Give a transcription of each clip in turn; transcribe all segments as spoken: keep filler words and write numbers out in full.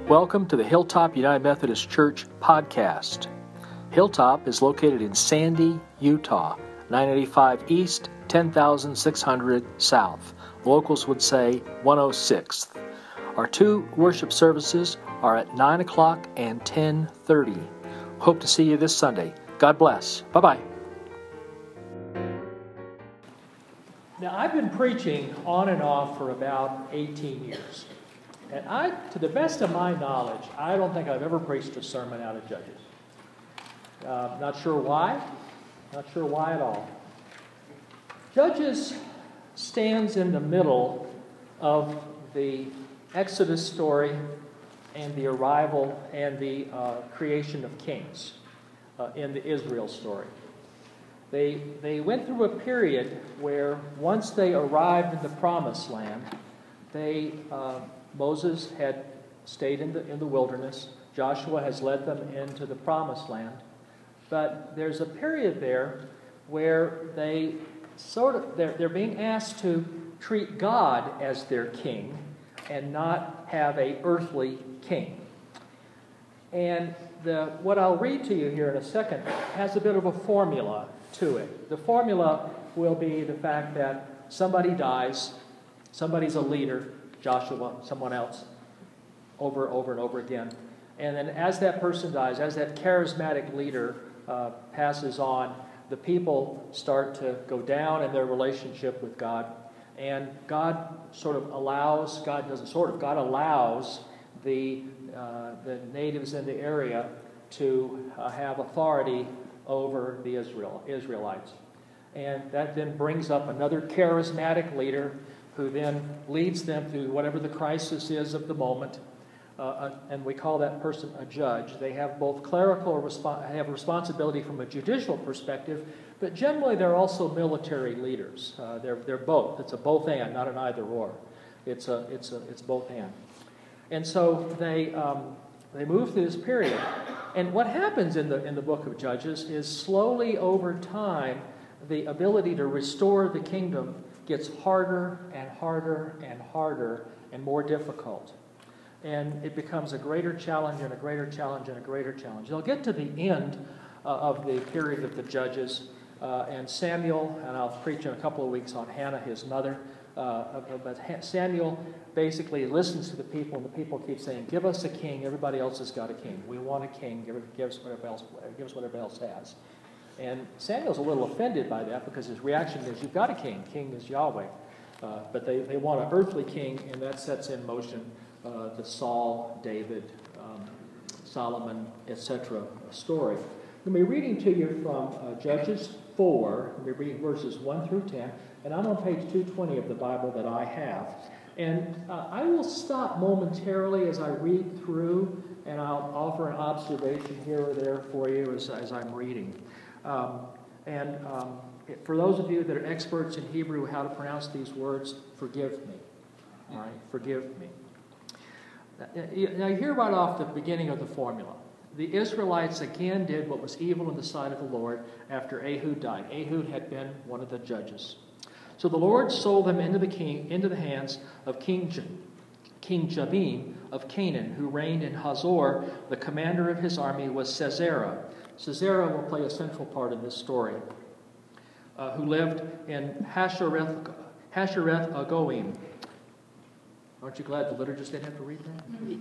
Welcome to the Hilltop United Methodist Church podcast. Hilltop is located in Sandy, Utah, nine eighty-five East, ten thousand six hundred South. Locals would say one oh sixth. Our two worship services are at nine o'clock and ten thirty. Hope to see you this Sunday. God bless. Bye-bye. Now, I've been preaching on and off for about eighteen years. And I, to the best of my knowledge, I don't think I've ever preached a sermon out of Judges. Uh, not sure why. Not sure why at all. Judges stands in the middle of the Exodus story and the arrival and the uh, creation of kings uh, in the Israel story. They, they went through a period where once they arrived in the Promised Land, they... Uh, Moses had stayed in the, in the wilderness. Joshua has led them into the Promised Land. But there's a period there where they sort of, they're, they're being asked to treat God as their king and not have a earthly king. And the, what I'll read to you here in a second has a bit of a formula to it. The formula will be the fact that somebody dies, somebody's a leader, Joshua, someone else, over, over and over again. And then as that person dies, as that charismatic leader uh, passes on, the people start to go down in their relationship with God. And God sort of allows, God doesn't sort of, God allows the, uh, the natives in the area to uh, have authority over the Israel, Israelites. And that then brings up another charismatic leader who then leads them through whatever the crisis is of the moment, uh, and we call that person a judge. They have both clerical resp- have responsibility from a judicial perspective, but generally they're also military leaders. Uh, they're they're both. It's a both and, not an either or. It's a it's a it's both and. And so they um, they move through this period, and what happens in the in the book of Judges is slowly over time the ability to restore the kingdom gets harder and harder and harder and more difficult. And it becomes a greater challenge and a greater challenge and a greater challenge. They'll get to the end uh, of the period of the Judges, uh, and Samuel, and I'll preach in a couple of weeks on Hannah, his mother, uh, but Samuel basically listens to the people, and the people keep saying, give us a king, everybody else has got a king. We want a king, give, give us whatever else, give us whatever else has. And Samuel's a little offended by that because his reaction is, you've got a king. King is Yahweh. Uh, but they, they want an earthly king, and that sets in motion uh, the Saul, David, um, Solomon, et cetera story. I'm going to be reading to you from uh, Judges four. I'm going to be reading verses one through ten. And I'm on page two twenty of the Bible that I have. And uh, I will stop momentarily as I read through, and I'll offer an observation here or there for you as, as I'm reading. Um, and um, for those of you that are experts in Hebrew, how to pronounce these words, forgive me. All right, forgive me. Now, you hear right off the beginning of the formula. The Israelites again did what was evil in the sight of the Lord after Ehud died. Ehud had been one of the judges. So the Lord sold them into the king, into the hands of King, J- King Jabin of Canaan, who reigned in Hazor. The commander of his army was Sisera. Sisera will play a central part in this story, uh, who lived in Hashereth, Hashereth Agoim. Aren't you glad the liturgists didn't have to read that?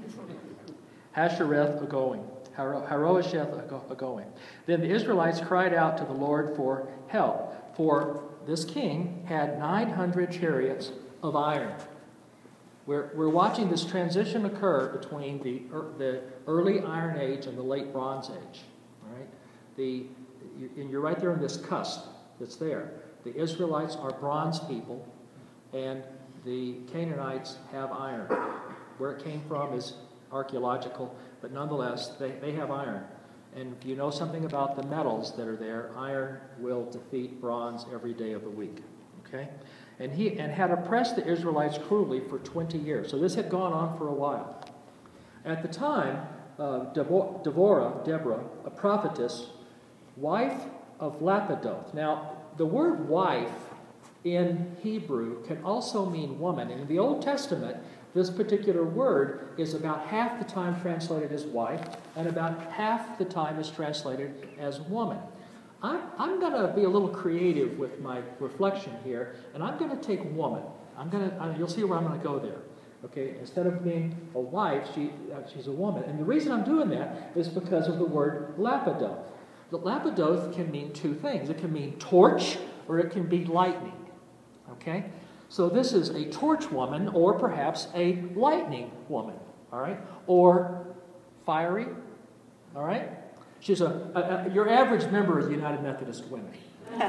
Hashereth Agoim. Haroesheth Agoim. Then the Israelites cried out to the Lord for help, for this king had nine hundred chariots of iron. We're, we're watching this transition occur between the, the early Iron Age and the late Bronze Age. Right? The, and you're right there in this cusp that's there. The Israelites are bronze people, and the Canaanites have iron. Where it came from is archaeological, but nonetheless, they, they have iron. And if you know something about the metals that are there, iron will defeat bronze every day of the week. Okay? And he and had oppressed the Israelites cruelly for twenty years. So this had gone on for a while. At the time, uh, Deborah, Deborah, a prophetess, wife of Lapidoth. Now, the word wife in Hebrew can also mean woman. And in the Old Testament, This particular word is about half the time translated as wife, and about half the time is translated as woman. I'm, I'm going to be a little creative with my reflection here, and I'm going to take woman. I'm going to, you'll see where I'm going to go there. Okay, instead of being a wife, she, uh, she's a woman. And the reason I'm doing that is because of the word Lapidoth. The Lapidoth can mean two things. It can mean torch, or it can be lightning. Okay? So this is a torch woman, or perhaps a lightning woman. All right? Or fiery. All right? She's a, a, a your average member of the United Methodist Women. All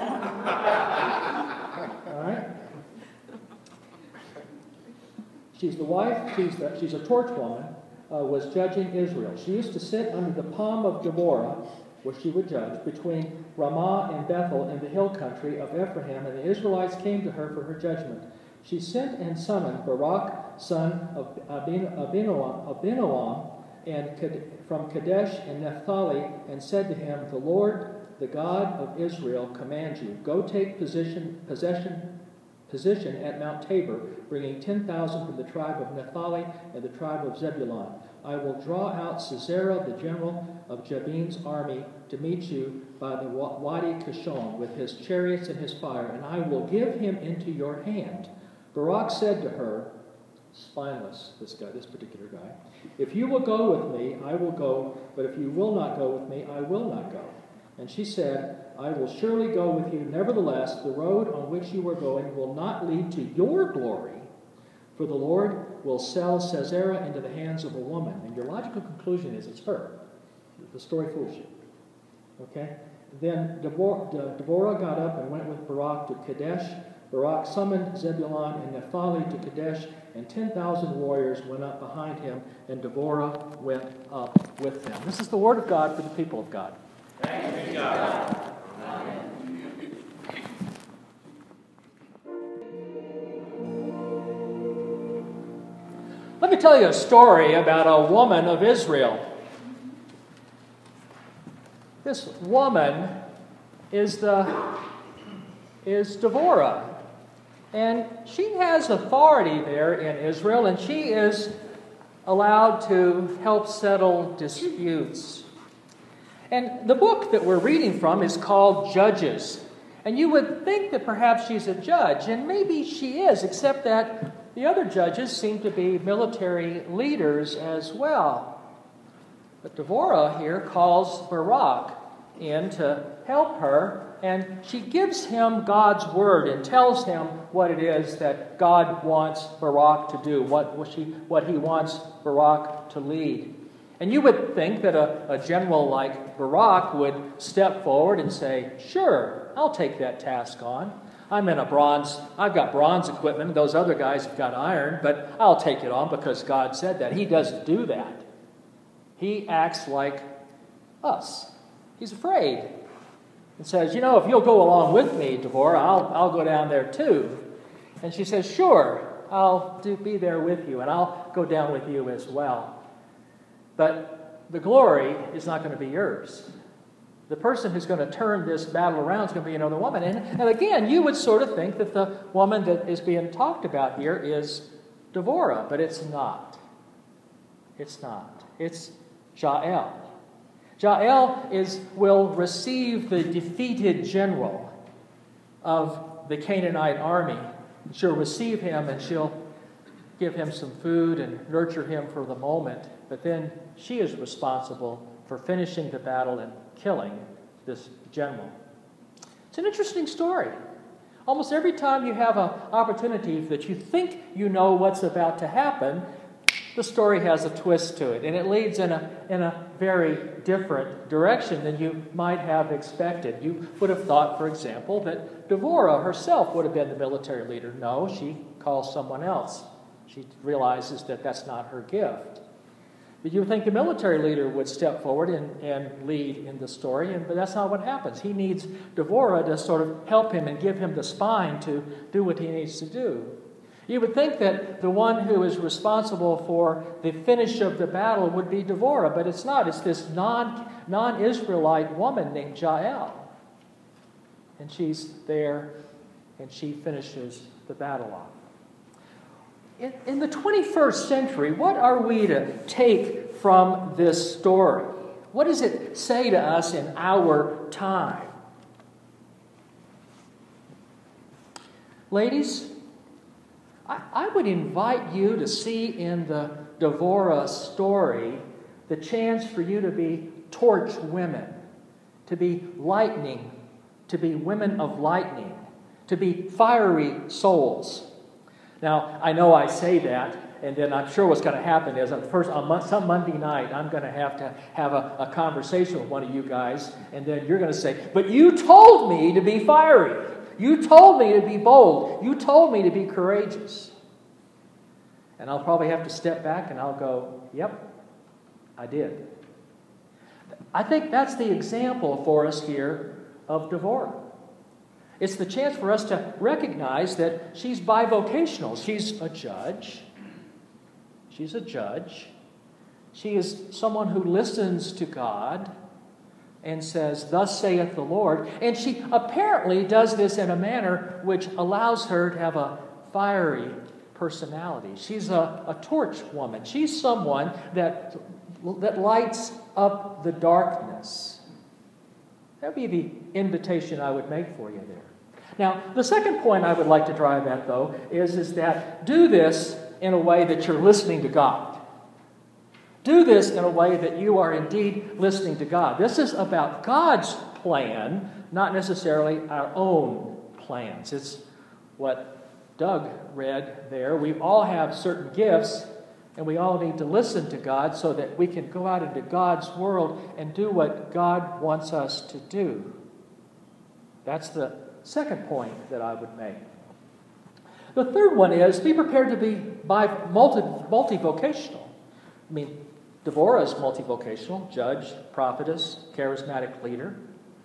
right? She's the wife, she's, the, she's a torch woman, uh, was judging Israel. She used to sit under the palm of Deborah, where she would judge, between Ramah and Bethel in the hill country of Ephraim, and the Israelites came to her for her judgment. She sent and summoned Barak, son of Abinoam, Abinoam and from Kadesh and Naphtali, and said to him, "The Lord, the God of Israel, commands you, go take position, possession position at Mount Tabor, bringing ten thousand from the tribe of Naphtali and the tribe of Zebulun. I will draw out Sisera, the general of Jabin's army, to meet you by the Wadi Kishon with his chariots and his fire, and I will give him into your hand." Barak said to her, spineless, this guy, this particular guy, "If you will go with me, I will go, but if you will not go with me, I will not go." And she said, "I will surely go with you. Nevertheless, the road on which you are going will not lead to your glory, for the Lord will sell Sisera into the hands of a woman." And your logical conclusion is it's her. The story fools you. Okay? Then Deborah, Deborah got up and went with Barak to Kadesh. Barak summoned Zebulun and Naphtali to Kadesh, and ten thousand warriors went up behind him, and Deborah went up with them. This is the word of God for the people of God. Thanks be to God. Let me tell you a story about a woman of Israel. This woman is the is Deborah. And she has authority there in Israel, and she is allowed to help settle disputes. And the book that we're reading from is called Judges. And you would think that perhaps she's a judge, and maybe she is, except that the other judges seem to be military leaders as well. But Deborah here calls Barak in to help her, and she gives him God's word and tells him what it is that God wants Barak to do, what, what, she, what he wants Barak to lead. And you would think that a, a general like Barak would step forward and say, "Sure, I'll take that task on. I'm in a bronze, I've got bronze equipment, those other guys have got iron, but I'll take it on because God said that." He doesn't do that. He acts like us. He's afraid. And says, "You know, if you'll go along with me, Deborah, I'll, I'll go down there too." And she says, "Sure, I'll do, be there with you, and I'll go down with you as well. But the glory is not going to be yours. The person who's going to turn this battle around is going to be another woman." And, and again, you would sort of think that the woman that is being talked about here is Deborah, but it's not. It's not. It's Jael. Jael is, will receive the defeated general of the Canaanite army. She'll receive him, and she'll give him some food and nurture him for the moment. But then she is responsible for finishing the battle and killing this general. It's an interesting story. Almost every time you have an opportunity that you think you know what's about to happen, the story has a twist to it, and it leads in a, in a very different direction than you might have expected. You would have thought, for example, that Deborah herself would have been the military leader. No, she calls someone else. She realizes that that's not her gift. But you would think the military leader would step forward and, and lead in the story, and, but that's not what happens. He needs Deborah to sort of help him and give him the spine to do what he needs to do. You would think that the one who is responsible for the finish of the battle would be Deborah, but it's not. It's this non, non-Israelite woman named Jael. And she's there, and she finishes the battle off. In, in the twenty-first century, what are we to take from this story? What does it say to us in our time? Ladies, I, I would invite you to see in the Devorah story the chance for you to be torch women, to be lightning, to be women of lightning, to be fiery souls. Now, I know I say that, and then I'm sure what's going to happen is, on first on some Monday night, I'm going to have to have a, a conversation with one of you guys, and then you're going to say, "But you told me to be fiery. You told me to be bold. You told me to be courageous." And I'll probably have to step back and I'll go, "Yep, I did." I think that's the example for us here of Devorah. It's the chance for us to recognize that she's bivocational. She's a judge. She's a judge. She is someone who listens to God and says, "Thus saith the Lord." And she apparently does this in a manner which allows her to have a fiery personality. She's a, a torch woman. She's someone that, that lights up the darkness. That would be the invitation I would make for you there. Now, the second point I would like to drive at, though, is, is that do this in a way that you're listening to God. Do this in a way that you are indeed listening to God. This is about God's plan, not necessarily our own plans. It's what Doug read there. We all have certain gifts, and we all need to listen to God so that we can go out into God's world and do what God wants us to do. That's the second point that I would make. The third one is be prepared to be bi- multi, multivocational. I mean, Devorah is multivocational, judge, prophetess, charismatic leader.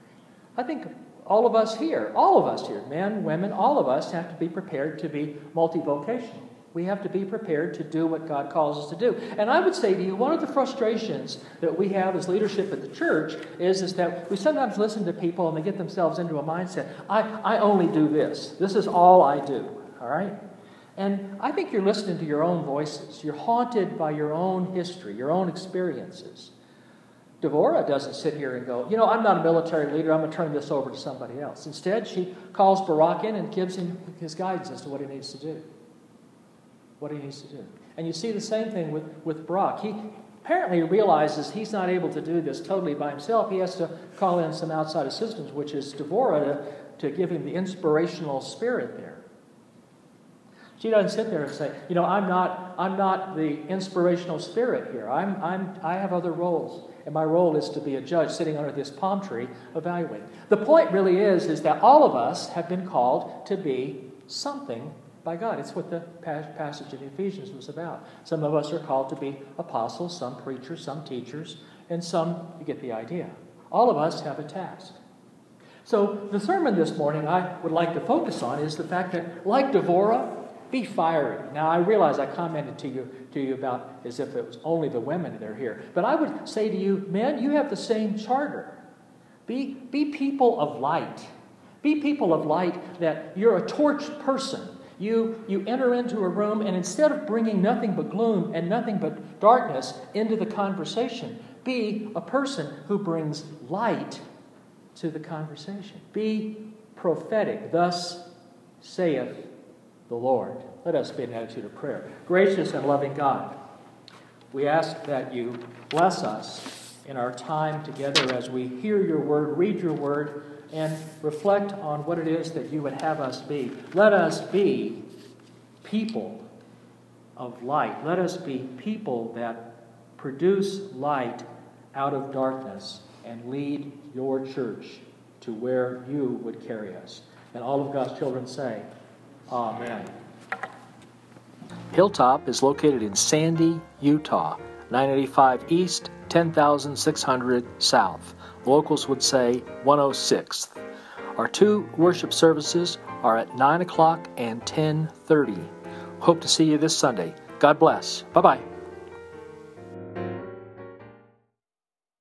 I think all of us here, all of us here, men, women, all of us have to be prepared to be multivocational. We have to be prepared to do what God calls us to do. And I would say to you, one of the frustrations that we have as leadership at the church is, is that we sometimes listen to people and they get themselves into a mindset, I, I only do this. This is all I do. All right? And I think you're listening to your own voices. You're haunted by your own history, your own experiences. Devorah doesn't sit here and go, you know, I'm not a military leader. I'm going to turn this over to somebody else. Instead, she calls Barak in and gives him his guidance as to what he needs to do. What he needs to do. And you see the same thing with, with Barak. He apparently realizes he's not able to do this totally by himself. He has to call in some outside assistance, which is Devorah, to, to give him the inspirational spirit there. She doesn't sit there and say, you know, I'm not, I'm not the inspirational spirit here. I'm, I'm, I have other roles. And my role is to be a judge sitting under this palm tree evaluating. The point really is, is that all of us have been called to be something by God. It's what the passage in Ephesians was about. Some of us are called to be apostles, some preachers, some teachers, and some, you get the idea. All of us have a task. So the sermon this morning I would like to focus on is the fact that, like Devorah, be fiery. Now, I realize I commented to you to you about as if it was only the women that are here. But I would say to you, men, you have the same charter. Be, be people of light. Be people of light that you're a torch person. You, you enter into a room, and instead of bringing nothing but gloom and nothing but darkness into the conversation, be a person who brings light to the conversation. Be prophetic. Thus saith the Lord. Let us be in an attitude of prayer. Gracious and loving God, we ask that you bless us in our time together as we hear your word, read your word, and reflect on what it is that you would have us be. Let us be people of light. Let us be people that produce light out of darkness and lead your church to where you would carry us. And all of God's children say, Amen. Hilltop is located in Sandy, Utah, nine eighty-five East, ten thousand six hundred South. Locals would say one oh sixth. Our two worship services are at nine o'clock and ten thirty. Hope to see you this Sunday. God bless. Bye-bye.